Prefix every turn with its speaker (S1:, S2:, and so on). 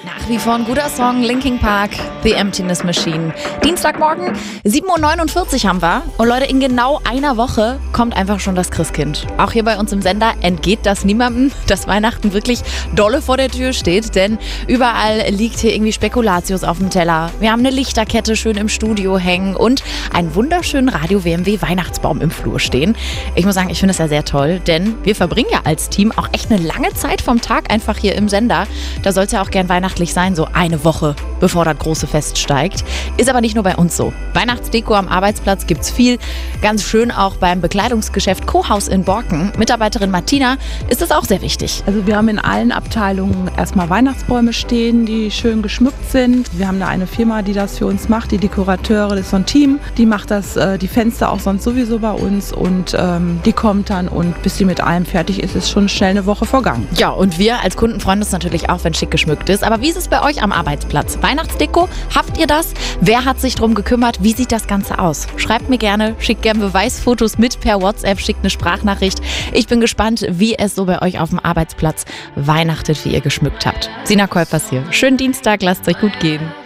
S1: Nach wie vor ein guter Song, Linkin Park, The Emptiness Machine. Dienstagmorgen, 7:49 Uhr haben wir. Und Leute, in genau einer Woche kommt einfach schon das Christkind. Auch hier bei uns im Sender entgeht das niemandem, dass Weihnachten wirklich dolle vor der Tür steht. Denn überall liegt hier irgendwie Spekulatius auf dem Teller. Wir haben eine Lichterkette schön im Studio hängen und einen wunderschönen Radio-WMW-Weihnachtsbaum im Flur stehen. Ich muss sagen, ich finde das ja sehr toll, denn wir verbringen ja als Team auch echt eine lange Zeit vom Tag einfach hier im Sender. Da soll es ja auch gern weihnachtlich sein, so eine Woche, bevor das große Fest steigt. Ist aber nicht nur bei uns so. Weihnachtsdeko am Arbeitsplatz gibt's viel. Ganz schön auch beim Bekleidungsgeschäft Kohaus in Borken. Mitarbeiterin Martina ist das auch sehr wichtig.
S2: Also wir haben in allen Abteilungen erstmal Weihnachtsbäume stehen, die schön geschmückt sind. Wir haben da eine Firma, die das für uns macht, die Dekorateure, das ist so ein Team. Die macht das, die Fenster auch sonst sowieso bei uns und die kommt dann und bis sie mit allem fertig ist, ist schon schnell eine Woche vergangen.
S1: Ja, und wir als Kunden freuen uns natürlich auch, wenn schick geschmückt ist. Aber wie ist es bei euch am Arbeitsplatz? Weihnachtsdeko, habt ihr das? Wer hat sich drum gekümmert? Wie sieht das Ganze aus? Schreibt mir gerne, schickt gerne Beweisfotos mit per WhatsApp, schickt eine Sprachnachricht. Ich bin gespannt, wie es so bei euch auf dem Arbeitsplatz weihnachtet, wie ihr geschmückt habt. Sina Kolpers hier. Schönen Dienstag, lasst es euch gut gehen.